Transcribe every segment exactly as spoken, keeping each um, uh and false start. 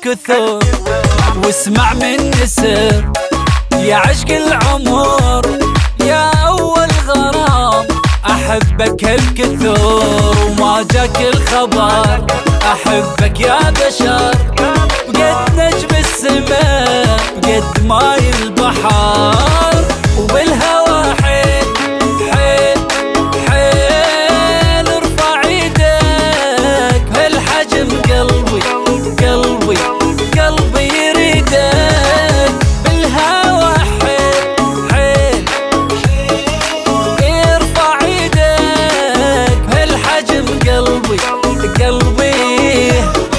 كثر واسمع مني سر يا عشق العمر يا أول غرام، أحبك هالكثر وما جاك الخبر، أحبك يا بشر بقد نجم السماء بقد ماي البحر، وبالهوى حيل حيل حيل ارفع ايدك بهالحجم قلبي قلبي قلبي يريدك، بالهوى حيل حيل ارفع ايدك بهالحجم قلبي قلبي،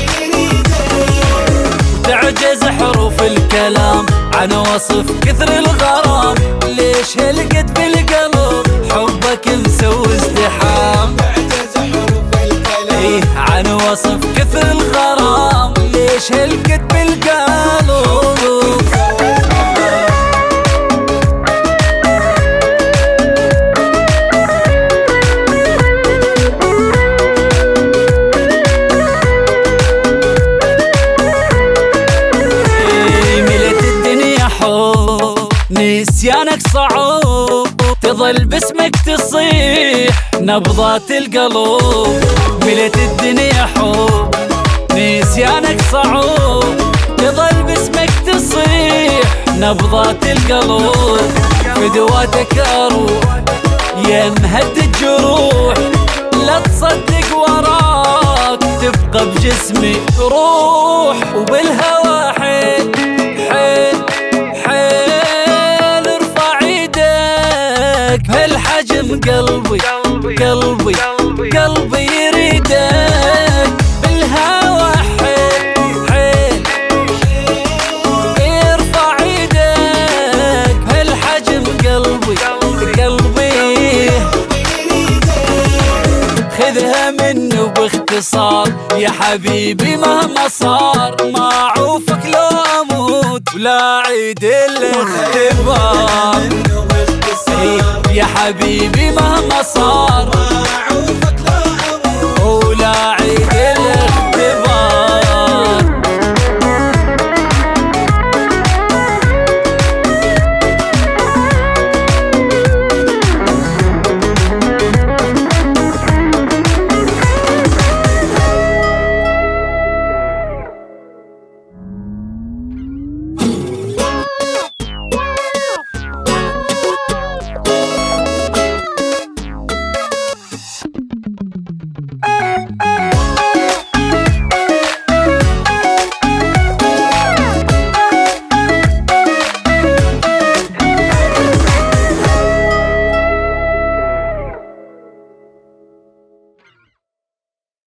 تعجز حروف الكلام عن وصف كثر الغرام، ليش هالقد بالقلب حبك مسوي ازدحام، تعجز حروف الكلام ايه عن وصف كثر الغرام، ليش هالقد بالقلب. نسيانك صعوب تظل باسمك تصيح نبضات القلوب، ملت الدنيا حب نسيانك صعوب تظل باسمك تصيح نبضات القلوب، فدواتك اروح يا مهد الجروح، لا تصدق وراك تبقى بجسمي روح، وبالهوى حيل حيل بهالحجم قلبي قلبي قلبي يريدك، بالهوى حيل حيل ارفع ايدك بهالحجم قلبي قلبي، خذها منه باختصار يا حبيبي مهما صار، ما اعوفك لو اموت ولا عيد الاختبار، يا حبيبي مهما صار